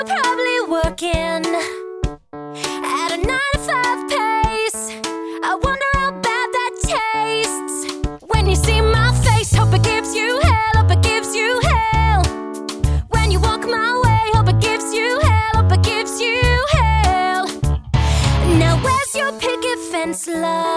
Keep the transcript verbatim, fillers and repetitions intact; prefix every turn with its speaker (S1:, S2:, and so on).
S1: Probably working at a nine to five pace. I wonder how bad that tastes. When you see my face, hope it gives you hell, hope it gives you hell. When you walk my way, hope it gives you hell, hope it gives you hell. Now where's your picket fence, love?